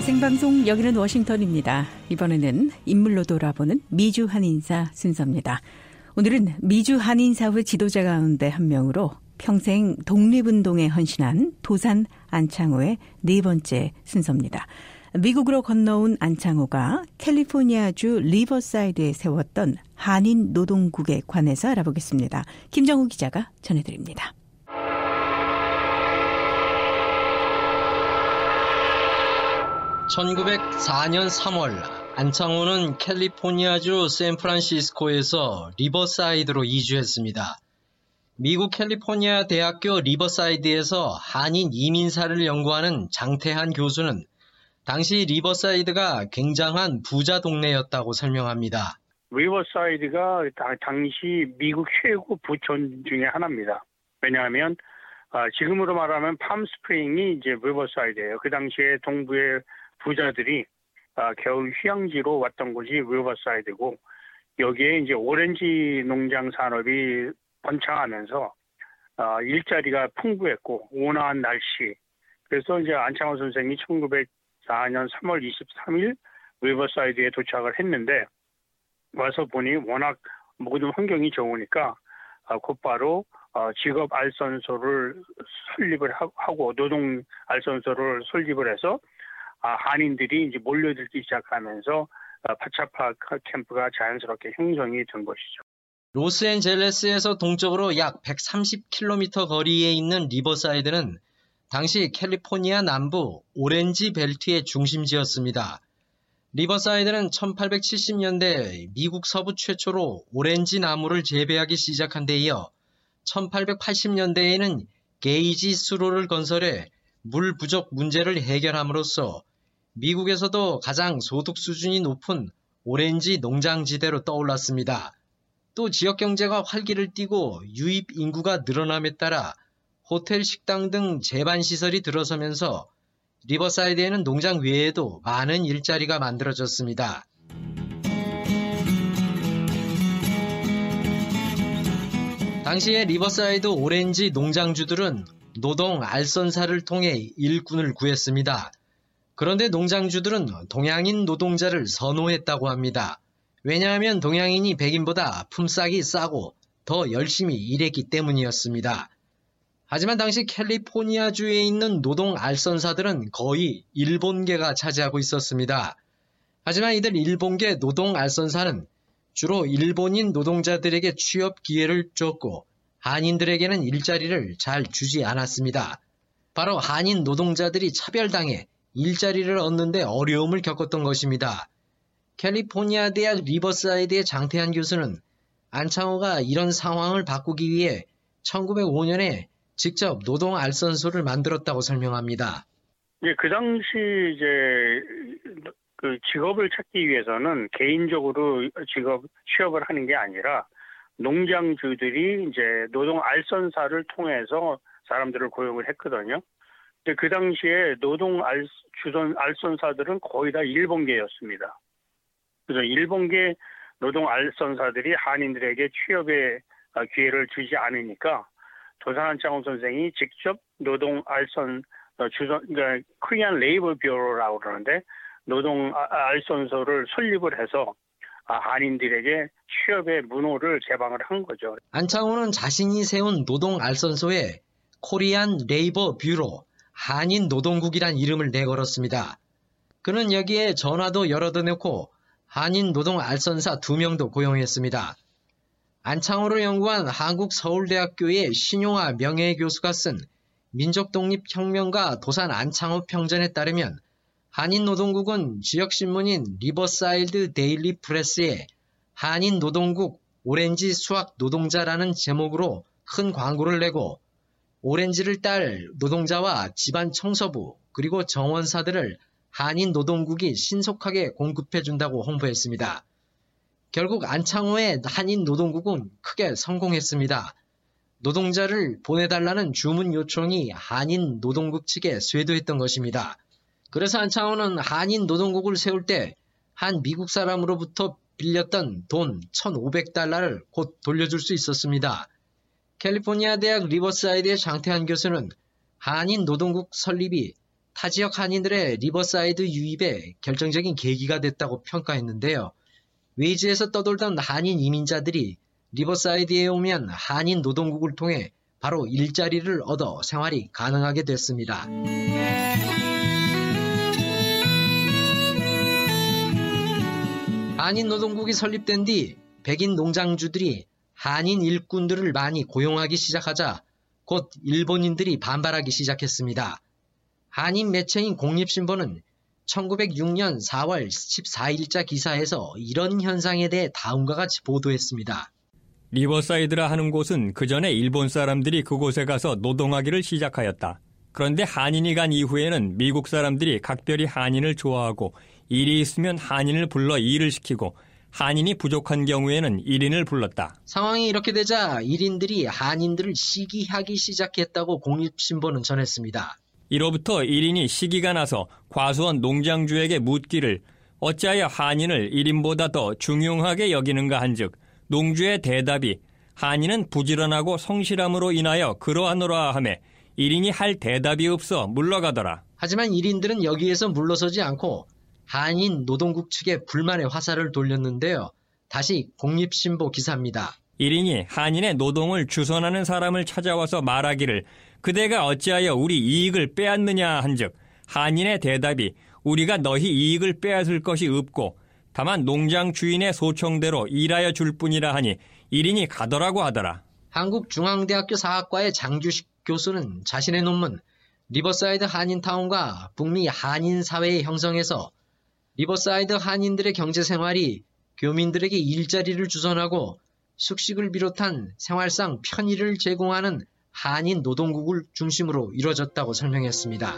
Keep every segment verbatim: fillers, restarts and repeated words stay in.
생방송 여기는 워싱턴입니다. 이번에는 인물로 돌아보는 미주 한인사 순서입니다. 오늘은 미주 한인사회 지도자 가운데 한 명으로 평생 독립운동에 헌신한 도산 안창호의 네 번째 순서입니다. 미국으로 건너온 안창호가 캘리포니아주 리버사이드에 세웠던 한인 노동국에 관해서 알아보겠습니다. 김정우 기자가 전해드립니다. 천구백사 년 삼월 안창호는 캘리포니아주 샌프란시스코에서 리버사이드로 이주했습니다. 미국 캘리포니아 대학교 리버사이드에서 한인 이민사를 연구하는 장태한 교수는 당시 리버사이드가 굉장한 부자 동네였다고 설명합니다. 리버사이드가 당시 미국 최고 부촌 중에 하나입니다. 왜냐하면 지금으로 말하면 팜스프링이 이제 리버사이드예요. 그 당시에 동부의 부자들이 겨울 휴양지로 왔던 곳이 리버사이드고, 여기에 이제 오렌지 농장 산업이 번창하면서 일자리가 풍부했고 온화한 날씨. 그래서 이제 안창호 선생이 천구백사 년 삼월 이십삼일 리버사이드에 도착을 했는데, 와서 보니 워낙 모든 환경이 좋으니까 곧바로 직업 알선소를 설립을 하고 노동 알선소를 설립을 해서 한인들이 이제 몰려들기 시작하면서 파차파 캠프가 자연스럽게 형성이 된 것이죠. 로스앤젤레스에서 동쪽으로 약 백삼십 킬로미터 거리에 있는 리버사이드는 당시 캘리포니아 남부 오렌지 벨트의 중심지였습니다. 리버사이드는 천팔백칠십 년대 미국 서부 최초로 오렌지 나무를 재배하기 시작한 데 이어 천팔백팔십 년대에는 게이지 수로를 건설해 물 부족 문제를 해결함으로써 미국에서도 가장 소득 수준이 높은 오렌지 농장지대로 떠올랐습니다. 또 지역 경제가 활기를 띠고 유입 인구가 늘어남에 따라 호텔, 식당 등 제반시설이 들어서면서 리버사이드에는 농장 외에도 많은 일자리가 만들어졌습니다. 당시에 리버사이드 오렌지 농장주들은 노동 알선사를 통해 일꾼을 구했습니다. 그런데 농장주들은 동양인 노동자를 선호했다고 합니다. 왜냐하면 동양인이 백인보다 품삯이 싸고 더 열심히 일했기 때문이었습니다. 하지만 당시 캘리포니아주에 있는 노동 알선사들은 거의 일본계가 차지하고 있었습니다. 하지만 이들 일본계 노동 알선사는 주로 일본인 노동자들에게 취업 기회를 줬고 한인들에게는 일자리를 잘 주지 않았습니다. 바로 한인 노동자들이 차별당해 일자리를 얻는 데 어려움을 겪었던 것입니다. 캘리포니아 대학 리버사이드의 장태한 교수는 안창호가 이런 상황을 바꾸기 위해 천구백오 년에 직접 노동 알선소를 만들었다고 설명합니다. 예, 그 당시 이제 그 직업을 찾기 위해서는 개인적으로 직업 취업을 하는 게 아니라 농장주들이 이제 노동 알선사를 통해서 사람들을 고용을 했거든요. 근데 그 당시에 노동 알, 주선 알선사들은 거의 다 일본계였습니다. 그래서 일본계 노동 알선사들이 한인들에게 취업의 기회를 주지 않으니까 도산 안창호 선생이 직접 노동 알선 주선, 그러니까 코리안 레이버 뷰로라고 그러는데 노동 알선소를 설립을 해서 한인들에게 취업의 문호를 개방을 한 거죠. 안창호는 자신이 세운 노동 알선소에 코리안 레이버 뷰로 한인 노동국이란 이름을 내걸었습니다. 그는 여기에 전화도 여러 대 놓고 한인 노동 알선사 두 명도 고용했습니다. 안창호를 연구한 한국서울대학교의 신용화 명예교수가 쓴 민족독립혁명가 도산 안창호 평전에 따르면 한인 노동국은 지역신문인 리버사이드 데일리 프레스에 한인 노동국 오렌지 수확 노동자라는 제목으로 큰 광고를 내고 오렌지를 딸 노동자와 집안 청소부 그리고 정원사들을 한인 노동국이 신속하게 공급해준다고 홍보했습니다. 결국 안창호의 한인 노동국은 크게 성공했습니다. 노동자를 보내달라는 주문 요청이 한인 노동국 측에 쇄도했던 것입니다. 그래서 안창호는 한인 노동국을 세울 때 한 미국 사람으로부터 빌렸던 돈 천오백 달러를 곧 돌려줄 수 있었습니다. 캘리포니아 대학 리버사이드의 장태한 교수는 한인 노동국 설립이 타 지역 한인들의 리버사이드 유입에 결정적인 계기가 됐다고 평가했는데요. 웨이지에서 떠돌던 한인 이민자들이 리버사이드에 오면 한인 노동국을 통해 바로 일자리를 얻어 생활이 가능하게 됐습니다. 한인 노동국이 설립된 뒤 백인 농장주들이 한인 일꾼들을 많이 고용하기 시작하자 곧 일본인들이 반발하기 시작했습니다. 한인 매체인 공립신보는 천구백육 년 사월 십사일자 기사에서 이런 현상에 대해 다음과 같이 보도했습니다. 리버사이드라 하는 곳은 그 전에 일본 사람들이 그곳에 가서 노동하기를 시작하였다. 그런데 한인이 간 이후에는 미국 사람들이 각별히 한인을 좋아하고 일이 있으면 한인을 불러 일을 시키고 한인이 부족한 경우에는 일인을 불렀다. 상황이 이렇게 되자 일인들이 한인들을 시기하기 시작했다고 공립신보는 전했습니다. 이로부터 일인이 시기가 나서 과수원 농장주에게 묻기를 어찌하여 한인을 일인보다 더 중용하게 여기는가 한즉 농주의 대답이 한인은 부지런하고 성실함으로 인하여 그러하노라 하매 일인이 할 대답이 없어 물러가더라. 하지만 일인들은 여기에서 물러서지 않고 한인 노동국 측에 불만의 화살을 돌렸는데요. 다시 공립신보 기사입니다. 일인이 한인의 노동을 주선하는 사람을 찾아와서 말하기를 그대가 어찌하여 우리 이익을 빼앗느냐 한즉 한인의 대답이 우리가 너희 이익을 빼앗을 것이 없고 다만 농장 주인의 소청대로 일하여 줄 뿐이라 하니 일인이 가더라고 하더라. 한국중앙대학교 사학과의 장규식 교수는 자신의 논문 리버사이드 한인타운과 북미 한인사회의 형성에서 리버사이드 한인들의 경제생활이 교민들에게 일자리를 주선하고 숙식을 비롯한 생활상 편의를 제공하는 한인 노동국을 중심으로 이루어졌다고 설명했습니다.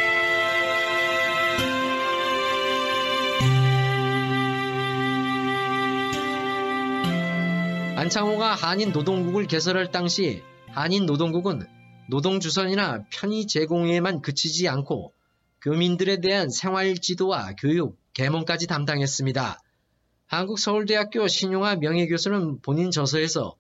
안창호가 한인 노동국을 개설할 당시 한인 노동국은 노동주선이나 편의 제공에만 그치지 않고 교민들에 대한 생활지도와 교육, 계몽까지 담당했습니다. 한국서울대학교 신용하 명예교수는 본인 저서에서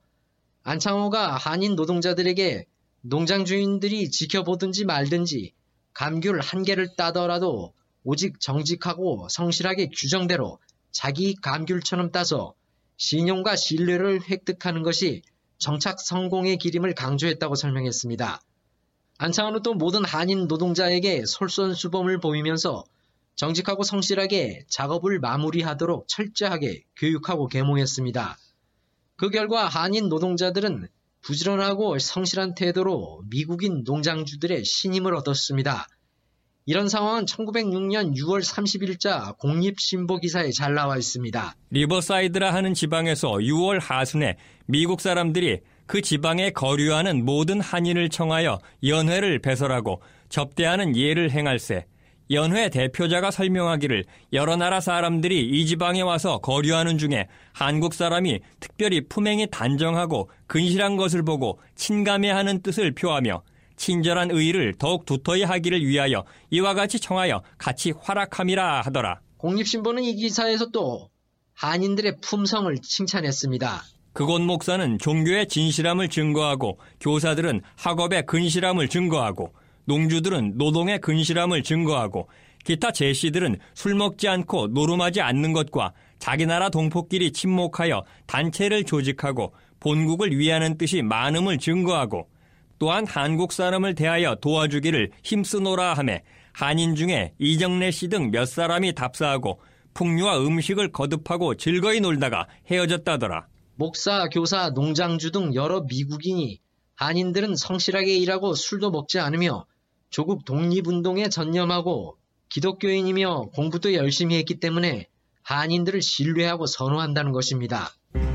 안창호가 한인 노동자들에게 농장 주인들이 지켜보든지 말든지 감귤 한 개를 따더라도 오직 정직하고 성실하게 규정대로 자기 감귤처럼 따서 신용과 신뢰를 획득하는 것이 정착 성공의 길임을 강조했다고 설명했습니다. 안창호는 또 모든 한인 노동자에게 솔선수범을 보이면서 정직하고 성실하게 작업을 마무리하도록 철저하게 교육하고 계몽했습니다. 그 결과 한인 노동자들은 부지런하고 성실한 태도로 미국인 농장주들의 신임을 얻었습니다. 이런 상황은 천구백육 년 유월 삼십일자 공립신보 기사에 잘 나와 있습니다. 리버사이드라 하는 지방에서 유월 하순에 미국 사람들이 그 지방에 거류하는 모든 한인을 청하여 연회를 배설하고 접대하는 예를 행할세. 연회 대표자가 설명하기를 여러 나라 사람들이 이 지방에 와서 거류하는 중에 한국 사람이 특별히 품행이 단정하고 근실한 것을 보고 친감해하는 뜻을 표하며 친절한 의의를 더욱 두터이 하기를 위하여 이와 같이 청하여 같이 활약함이라 하더라. 공립신보는 이 기사에서 또 한인들의 품성을 칭찬했습니다. 그곳 목사는 종교의 진실함을 증거하고 교사들은 학업의 근실함을 증거하고 농주들은 노동의 근실함을 증거하고 기타 제시들은 술 먹지 않고 노름하지 않는 것과 자기 나라 동포끼리 친목하여 단체를 조직하고 본국을 위하는 뜻이 많음을 증거하고 또한 한국 사람을 대하여 도와주기를 힘쓰노라 하매 한인 중에 이정래 씨 등 몇 사람이 답사하고 풍류와 음식을 거듭하고 즐거이 놀다가 헤어졌다더라. 목사, 교사, 농장주 등 여러 미국인이 한인들은 성실하게 일하고 술도 먹지 않으며 조국 독립운동에 전념하고 기독교인이며 공부도 열심히 했기 때문에 한인들을 신뢰하고 선호한다는 것입니다.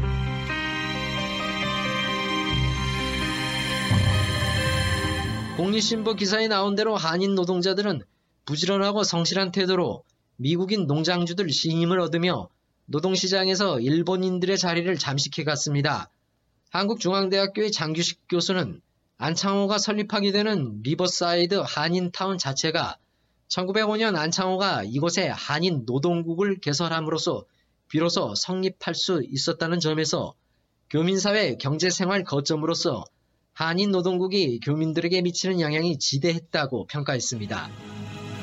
공립신보 기사에 나온 대로 한인 노동자들은 부지런하고 성실한 태도로 미국인 농장주들 신임을 얻으며 노동시장에서 일본인들의 자리를 잠식해갔습니다. 한국중앙대학교의 장규식 교수는 안창호가 설립하게 되는 리버사이드 한인타운 자체가 천구백오 년 안창호가 이곳에 한인 노동국을 개설함으로써 비로소 성립할 수 있었다는 점에서 교민사회 경제생활 거점으로서 한인 노동국이 교민들에게 미치는 영향이 지대했다고 평가했습니다.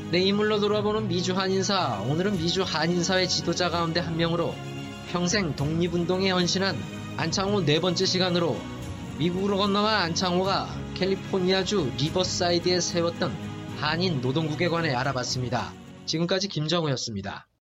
네, 인물로 돌아보는 미주 한인사. 오늘은 미주 한인사회 지도자 가운데 한 명으로 평생 독립운동에 헌신한 안창호 네 번째 시간으로 미국으로 건너간 안창호가 캘리포니아주 리버사이드에 세웠던 한인 노동국에 관해 알아봤습니다. 지금까지 김정우였습니다.